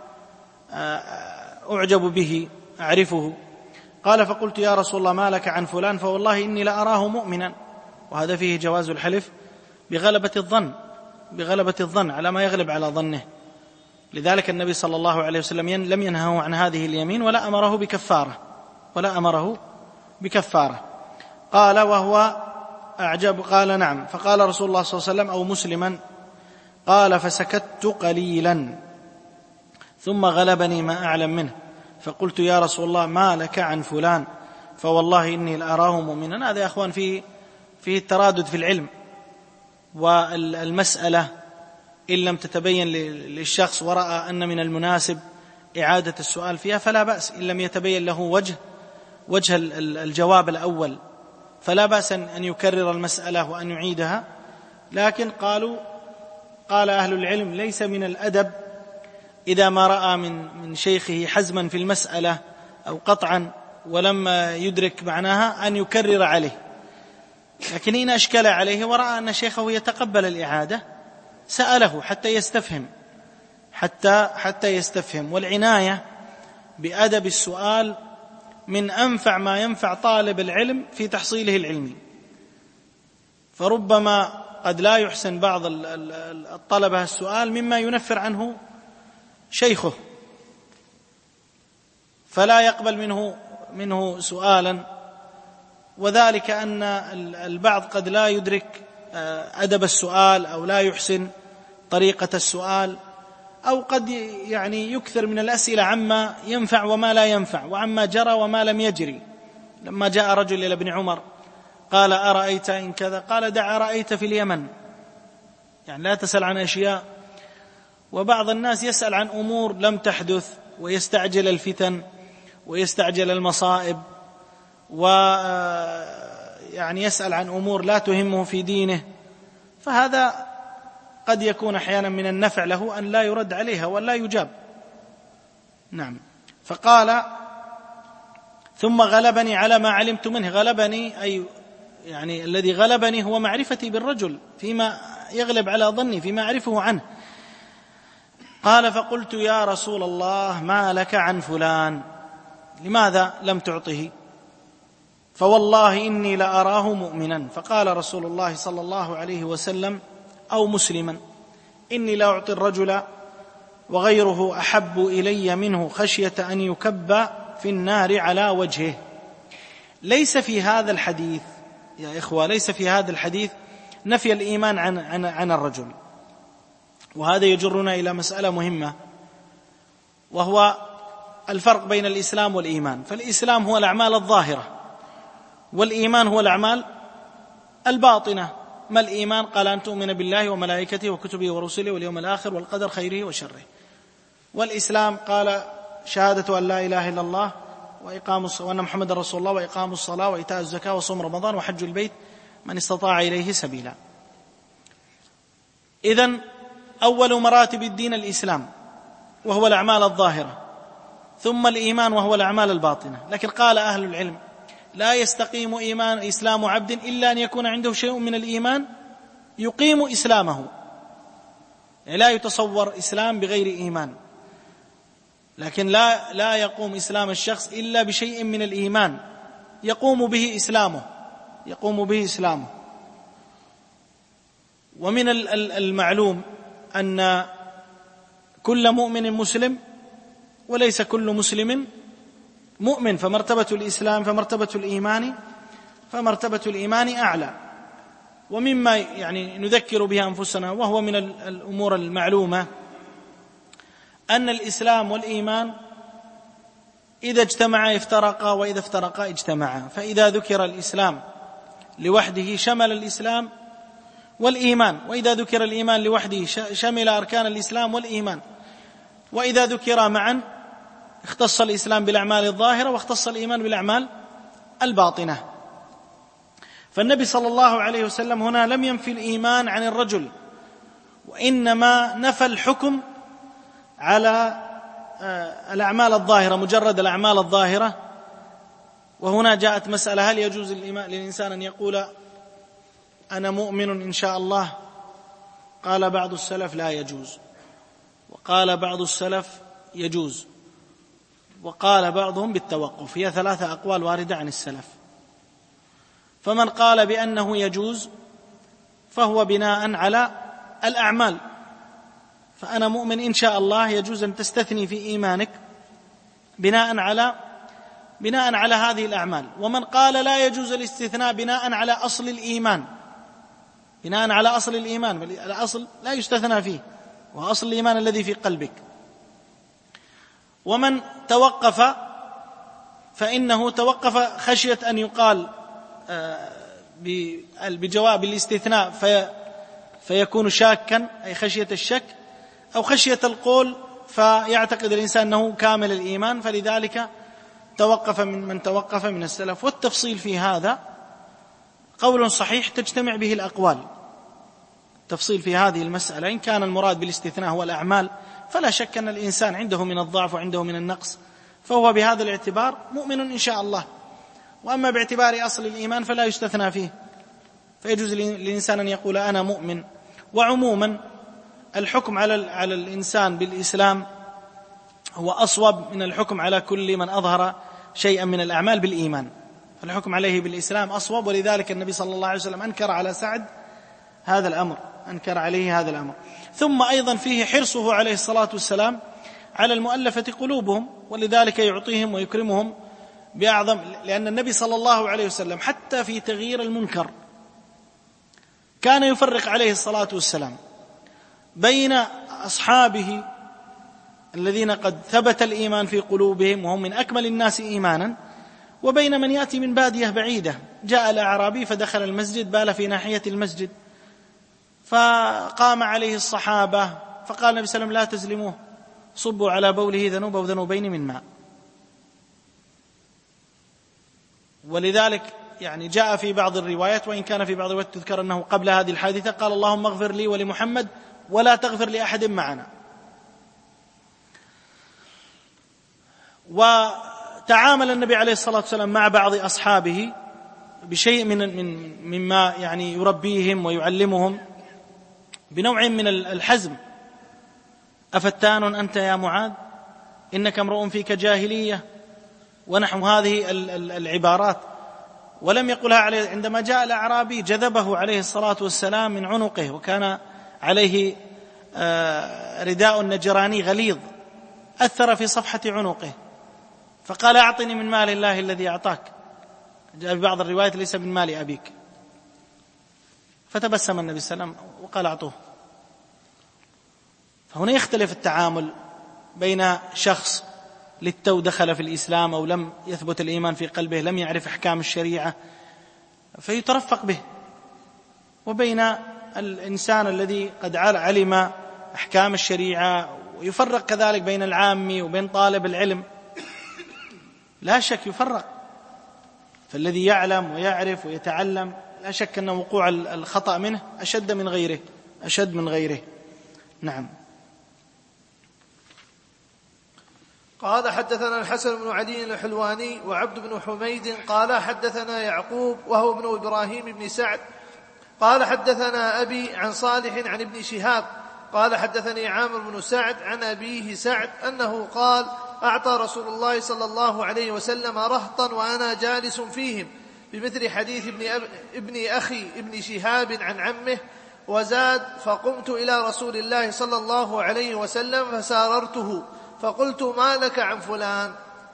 وأعجب به أعرفه. قال: فقلت: يا رسول الله، ما لك عن فلان؟ فوالله إني لأراه مؤمنا. وهذا فيه جواز الحلف بغلبة الظن بغلبة الظن على ما يغلب على ظنه. لذلك النبي صلى الله عليه وسلم لم ينهه عن هذه اليمين ولا أمره بكفارة ولا أمره بكفارة. قال: وهو أعجب. قال: نعم. فقال رسول الله صلى الله عليه وسلم: أو مسلما؟ قال: فسكت قليلا ثم غلبني ما أعلم منه، فقلت: يا رسول الله، ما لك عن فلان؟ فوالله إني لأراه مؤمنا. هذا يا أخوان فيه فيه الترادد في العلم، والمسألة إن لم تتبين للشخص ورأى أن من المناسب إعادة السؤال فيها فلا بأس، إن لم يتبين له وجه وجه الجواب الأول فلا بأس أن يكرر المسألة وأن يعيدها. لكن قالوا قال أهل العلم: ليس من الأدب إذا ما رأى من من شيخه حزما في المسألة أو قطعا ولما يدرك معناها أن يكرر عليه. لكن إن أشكل عليه ورأى أن شيخه يتقبل الإعادة سأله حتى يستفهم حتى حتى يستفهم. والعناية بأدب السؤال من أنفع ما ينفع طالب العلم في تحصيله العلمي. فربما قد لا يحسن بعض الطلبة السؤال مما ينفر عنه شيخه، فلا يقبل منه منه سؤالا، وذلك أن البعض قد لا يدرك أدب السؤال أو لا يحسن طريقة السؤال، أو قد يعني يكثر من الأسئلة عما ينفع وما لا ينفع وعما جرى وما لم يجري. لما جاء رجل إلى ابن عمر قال: أرأيت إن كذا؟ قال: دع أرأيت في اليمن، يعني لا تسأل عن أشياء. وبعض الناس يسأل عن أمور لم تحدث ويستعجل الفتن ويستعجل المصائب، ويعني يسأل عن أمور لا تهمه في دينه، فهذا قد يكون أحيانا من النفع له أن لا يرد عليها ولا يجاب. نعم. فقال: ثم غلبني على ما علمت منه. غلبني أي يعني الذي غلبني هو معرفتي بالرجل فيما يغلب على ظني فيما أعرفه عنه. قال: فقلت: يا رسول الله، ما لك عن فلان؟ لماذا لم تعطه؟ فوالله إني لأراه مؤمنا. فقال رسول الله صلى الله عليه وسلم: أو مسلما؟ إني لأعطي الرجل وغيره أحب إلي منه، خشية أن يكب في النار على وجهه. ليس في هذا الحديث يا إخوة ليس في هذا الحديث نفي الإيمان عن, عن, عن الرجل، وهذا يجرنا إلى مسألة مهمة وهو الفرق بين الإسلام والإيمان. فالإسلام هو الأعمال الظاهرة، والإيمان هو الأعمال الباطنة. ما الإيمان؟ قال أن تؤمن بالله وملائكته وكتبه ورسله واليوم الآخر والقدر خيره وشره. والإسلام قال شهادة أن لا إله إلا الله وإقام الصلاة وأن محمد رسول الله وإقام الصلاة وإيتاء الزكاة وصوم رمضان وحج البيت من استطاع إليه سبيلا. إذن أول مراتب الدين الإسلام وهو الأعمال الظاهرة، ثم الإيمان وهو الأعمال الباطنة. لكن قال أهل العلم لا يستقيم إيمان إسلام عبد إلا أن يكون عنده شيء من الإيمان يقيم إسلامه، يعني لا يتصور إسلام بغير إيمان، لكن لا لا يقوم إسلام الشخص إلا بشيء من الإيمان يقوم به إسلامه يقوم به إسلامه. ومن المعلوم أن كل مؤمن مسلم وليس كل مسلم مؤمن، فمرتبة الإسلام فمرتبة الإيمان فمرتبة الإيمان أعلى. ومما يعني نذكر به أنفسنا وهو من الأمور المعلومة أن الإسلام والإيمان إذا اجتمعا افترقا وإذا افترقا اجتمعا. فإذا ذكر الإسلام لوحده شمل الإسلام والإيمان، وإذا ذكر الإيمان لوحده شمل أركان الإسلام والإيمان، وإذا ذكر معا اختص الإسلام بالأعمال الظاهرة واختص الإيمان بالأعمال الباطنة. فالنبي صلى الله عليه وسلم هنا لم ينفي الإيمان عن الرجل، وإنما نفى الحكم على الأعمال الظاهرة، مجرد الأعمال الظاهرة. وهنا جاءت مسألة: هل يجوز للإنسان أن يقول أنا مؤمن إن شاء الله؟ قال بعض السلف لا يجوز، وقال بعض السلف يجوز، وقال بعضهم بالتوقف. هي ثلاثة أقوال واردة عن السلف. فمن قال بأنه يجوز فهو بناء على الأعمال، فأنا مؤمن إن شاء الله يجوز أن تستثني في إيمانك بناء على بناء على هذه الأعمال. ومن قال لا يجوز الاستثناء بناء على أصل الإيمان بناء على أصل الإيمان الأصل لا يستثنى فيه، وأصل الإيمان الذي في قلبك. ومن توقف فإنه توقف خشية أن يقال بجواب الاستثناء في فيكون شاكا، أي خشية الشك، أو خشية القول فيعتقد الإنسان أنه كامل الإيمان، فلذلك توقف من من توقف من السلف. والتفصيل في هذا قول صحيح تجتمع به الأقوال. التفصيل في هذه المسألة إن كان المراد بالاستثناء هو الأعمال فلا شك أن الإنسان عنده من الضعف وعنده من النقص، فهو بهذا الاعتبار مؤمن إن شاء الله. وأما باعتبار أصل الإيمان فلا يستثنى فيه، فيجوز للإنسان أن يقول أنا مؤمن. وعموما الحكم على على الإنسان بالإسلام هو أصوب من الحكم على كل من أظهر شيئا من الأعمال بالإيمان، فالحكم عليه بالإسلام أصوب. ولذلك النبي صلى الله عليه وسلم أنكر على سعد هذا الأمر أنكر عليه هذا الأمر. ثم أيضا فيه حرصه عليه الصلاة والسلام على المؤلفة قلوبهم، ولذلك يعطيهم ويكرمهم بأعظم، لأن النبي صلى الله عليه وسلم حتى في تغيير المنكر كان يفرق عليه الصلاة والسلام بين أصحابه الذين قد ثبت الإيمان في قلوبهم وهم من أكمل الناس إيمانا، وبين من يأتي من بادية بعيدة. جاء الأعرابي فدخل المسجد، بال في ناحية المسجد، فقام عليه الصحابة فقال النبي صلى الله عليه وسلم لا تزلموه، صبوا على بوله ذنوب أو ذنوبين من ماء. ولذلك يعني جاء في بعض الروايات، وإن كان في بعض الروايات تذكر أنه قبل هذه الحادثة قال اللهم اغفر لي ولمحمد ولا تغفر لأحد معنا. وتعامل النبي عليه الصلاة والسلام مع بعض أصحابه بشيء من من مما يعني يربيهم ويعلمهم بنوع من الحزم. أفتان أنت يا معاذ إنك امرؤ فيك جاهلية، ونحو هذه العبارات. ولم يقلها عليه. عندما جاء الأعرابي جذبه عليه الصلاة والسلام من عنقه، وكان عليه رداء نجراني غليظ أثر في صفحة عنقه، فقال أعطني من مال الله الذي أعطاك. جاء في بعض الروايات ليس من مال أبيك. فتبسم النبي صلى الله عليه وسلم وقال أعطوه. فهنا يختلف التعامل بين شخص للتو دخل في الإسلام أو لم يثبت الإيمان في قلبه، لم يعرف أحكام الشريعة فيترفق به، وبين الإنسان الذي قد علم أحكام الشريعة، ويفرق كذلك بين العامي وبين طالب العلم، لا شك يفرق. فالذي يعلم ويعرف ويتعلم لا شك أن وقوع الخطأ منه أشد من غيره أشد من غيره نعم. قال حدثنا الحسن بن علي الحلواني وعبد بن حميد قال حدثنا يعقوب وهو ابن إبراهيم بن سعد قال حدثنا أبي عن صالح عن ابن شهاب قال حدثني عامر بن سعد عن أبيه سعد أنه قال أعطى رسول الله صلى الله عليه وسلم رهطا وأنا جالس فيهم، بمثل حديث ابن, أب... ابن أخي ابن شهاب عن عمه، وزاد فقمت إلى رسول الله صلى الله عليه وسلم فساررته فقلت ما لك عن فلان.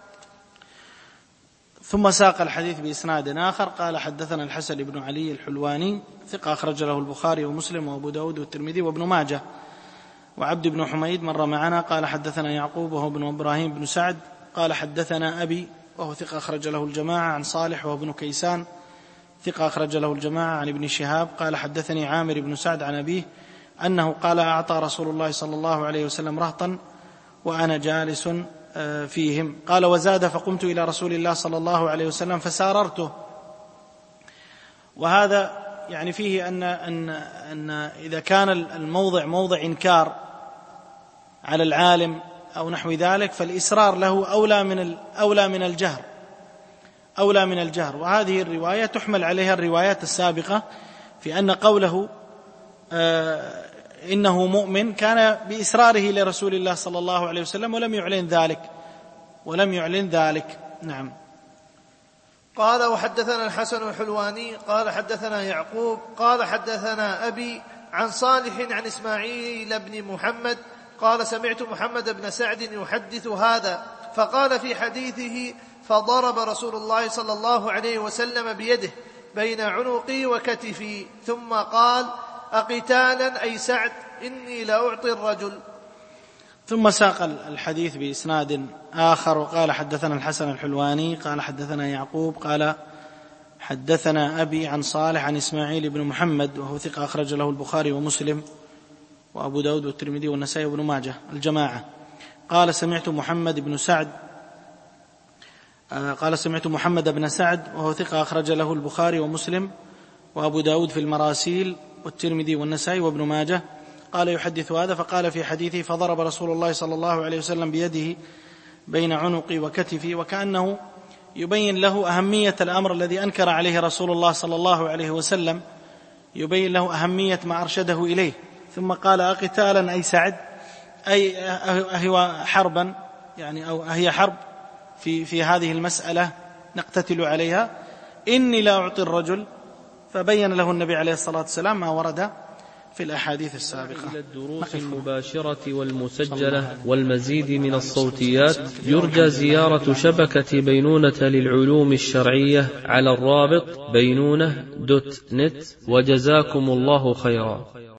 ثم ساق الحديث بإسناد آخر قال حدثنا الحسن بن علي الحلواني ثقة أخرج له البخاري ومسلم وأبو داود والترمذي وابن ماجه، وعبد بن حميد مر معنا قال حدثنا يعقوب وهو ابن إبراهيم بن سعد قال حدثنا أبي وهو ثقة أخرج له الجماعة عن صالح وهو ابن كيسان ثقة أخرج له الجماعة عن ابن شهاب قال حدثني عامر بن سعد عن أبيه أنه قال أعطى رسول الله صلى الله عليه وسلم رهطا وأنا جالس فيهم. قال وزاد فقمت إلى رسول الله صلى الله عليه وسلم فساررته. وهذا يعني فيه أن, أن, أن إذا كان الموضع موضع إنكار على العالم أو نحو ذلك فالإسرار له أولى من أولى من الجهر أولى من الجهر وهذه الرواية تحمل عليها الروايات السابقة في أن قوله آه إنه مؤمن كان بإسراره لرسول الله صلى الله عليه وسلم ولم يعلن ذلك ولم يعلن ذلك نعم. قال وحدثنا الحسن الحلواني قال حدثنا يعقوب قال حدثنا أبي عن صالح عن إسماعيل بن محمد قال سمعت محمد بن سعد يحدث هذا فقال في حديثه فضرب رسول الله صلى الله عليه وسلم بيده بين عنقي وكتفي ثم قال أقتالا أي سعد إني لأعطي الرجل. ثم ساق الحديث بإسناد آخر وقال حدثنا الحسن الحلواني قال حدثنا يعقوب قال حدثنا أبي عن صالح عن إسماعيل بن محمد وهو ثقة أخرج له البخاري ومسلم وأبو داود والترمذي والنسائي وابن ماجه الجماعة. قال سمعت محمد بن سعد قال سمعت محمد بن سعد وهو ثقة أخرج له البخاري ومسلم وأبو داود في المراسيل والترمذي والنسائي وابن ماجه قال يحدث هذا فقال في حديثه فضرب رسول الله صلى الله عليه وسلم بيده بين عنقي وكتفي، وكأنه يبين له أهمية الأمر الذي أنكر عليه رسول الله صلى الله عليه وسلم، يبين له أهمية ما أرشده إليه. ثم قال أقتالا أي سعد أي أهو حربا يعني أو هي حرب في, في هذه المسألة نقتتل عليها إني لا أعطي الرجل، فبين له النبي عليه الصلاة والسلام ما ورد في الأحاديث السابقة. إلى الدروس المباشرة والمسجلة والمزيد من الصوتيات يرجى زيارة شبكة بينونة للعلوم الشرعية على الرابط بينونة دوت نت، وجزاكم الله خيرا.